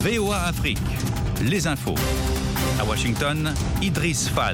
VOA Afrique, les infos. À Washington, Idriss Fall.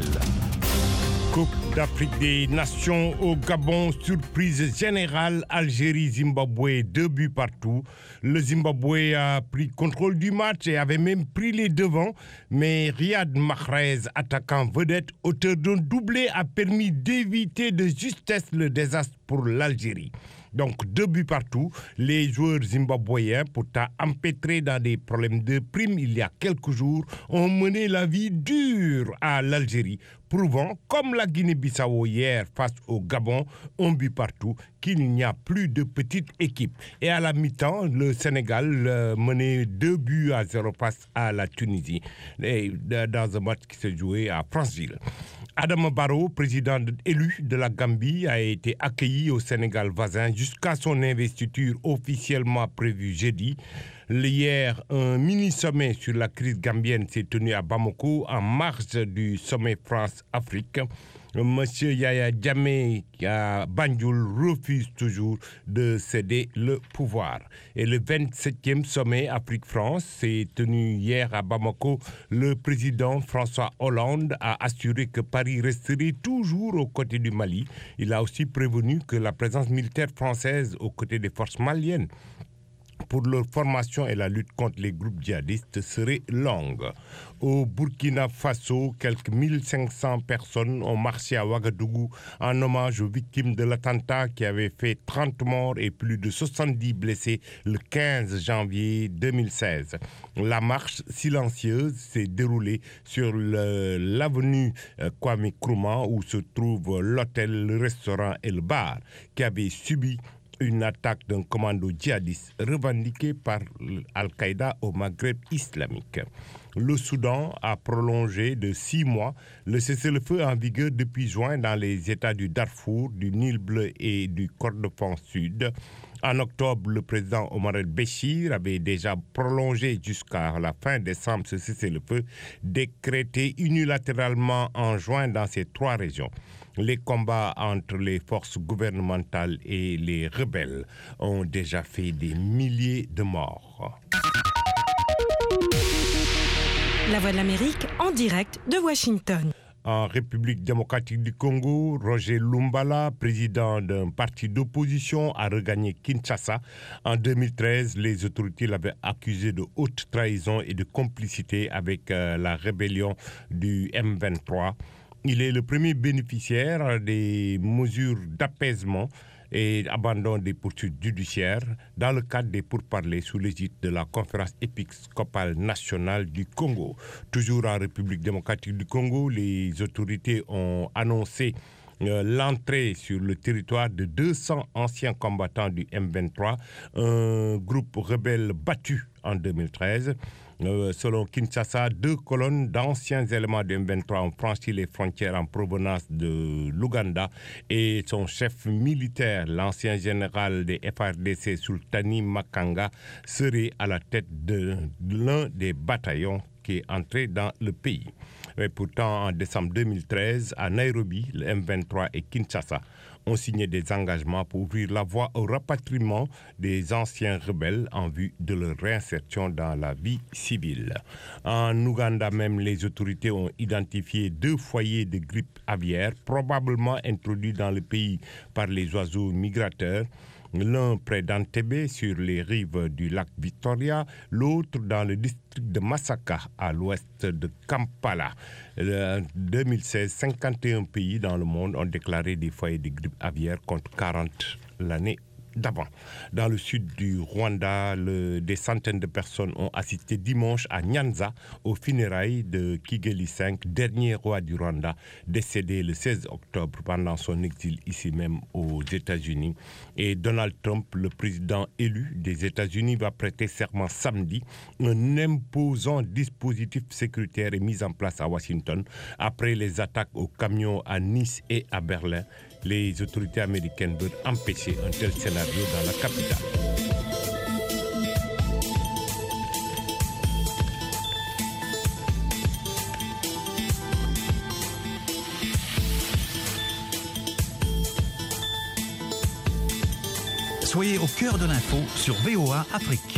Coupe d'Afrique des Nations au Gabon, surprise générale, Algérie-Zimbabwe, 2 buts partout. Le Zimbabwe a pris contrôle du match et avait même pris les devants, mais Riyad Mahrez, attaquant vedette, auteur d'un doublé, a permis d'éviter de justesse le désastre pour l'Algérie. Donc 2 buts partout, les joueurs zimbabwéens, pourtant empêtrés dans des problèmes de primes il y a quelques jours, ont mené la vie dure à l'Algérie, prouvant, comme la Guinée-Bissau hier face au Gabon, 1 but partout, qu'il n'y a plus de petite équipe. Et à la mi-temps, le Sénégal menait 2-0 face à la Tunisie, dans un match qui s'est joué à Franceville. Adama Barrow, président élu de la Gambie, a été accueilli au Sénégal voisin jusqu'à son investiture officiellement prévue jeudi. Hier, un mini-sommet sur la crise gambienne s'est tenu à Bamako en marge du sommet France-Afrique. Monsieur Yaya Jammeh à Banjul refuse toujours de céder le pouvoir. Et le 27e sommet Afrique-France s'est tenu hier à Bamako. Le président François Hollande a assuré que Paris resterait toujours aux côtés du Mali. Il a aussi prévenu que la présence militaire française aux côtés des forces maliennes pour leur formation et la lutte contre les groupes djihadistes serait longue. Au Burkina Faso, quelques 1500 personnes ont marché à Ouagadougou en hommage aux victimes de l'attentat qui avait fait 30 morts et plus de 70 blessés le 15 janvier 2016. La marche silencieuse s'est déroulée sur l'avenue Kwame Nkrumah où se trouvent l'hôtel, le restaurant et le bar qui avaient subi une attaque d'un commando djihadiste revendiqué par Al-Qaïda au Maghreb islamique. Le Soudan a prolongé de 6 mois le cessez-le-feu en vigueur depuis juin dans les États du Darfour, du Nil bleu et du Kordofan Sud. En octobre, le président Omar el-Béchir avait déjà prolongé jusqu'à la fin décembre ce cessez-le-feu, décrété unilatéralement en juin dans ces 3 régions. Les combats entre les forces gouvernementales et les rebelles ont déjà fait des milliers de morts. La Voix de l'Amérique en direct de Washington. En République démocratique du Congo, Roger Lumbala, président d'un parti d'opposition, a regagné Kinshasa. En 2013, les autorités l'avaient accusé de haute trahison et de complicité avec la rébellion du M23. Il est le premier bénéficiaire des mesures d'apaisement et abandon des poursuites judiciaires dans le cadre des pourparlers sous l'égide de la conférence épiscopale nationale du Congo. Toujours en République démocratique du Congo, les autorités ont annoncé l'entrée sur le territoire de 200 anciens combattants du M23, un groupe rebelle battu en 2013. Selon Kinshasa, 2 colonnes d'anciens éléments du M23 ont franchi les frontières en provenance de l'Ouganda et son chef militaire, l'ancien général des FARDC Sultani Makanga, serait à la tête de l'un des bataillons qui est entré dans le pays. Mais pourtant, en décembre 2013, à Nairobi, le M23 et Kinshasa ont signé des engagements pour ouvrir la voie au rapatriement des anciens rebelles en vue de leur réinsertion dans la vie civile. En Ouganda même, les autorités ont identifié 2 foyers de grippe aviaire, probablement introduits dans le pays par les oiseaux migrateurs. L'un près d'Entebbe sur les rives du lac Victoria, l'autre dans le district de Masaka à l'ouest de Kampala. En 2016, 51 pays dans le monde ont déclaré des foyers de grippe aviaire contre 40 l'année d'avant. Dans le sud du Rwanda, des centaines de personnes ont assisté dimanche à Nyanza aux funérailles de Kigeli V, dernier roi du Rwanda, décédé le 16 octobre pendant son exil ici même aux États-Unis. Et Donald Trump, le président élu des États-Unis, va prêter serment samedi. Un imposant dispositif sécuritaire est mis en place à Washington après les attaques aux camions à Nice et à Berlin. Les autorités américaines veulent empêcher un tel scénario dans la capitale. Soyez au cœur de l'info sur VOA Afrique.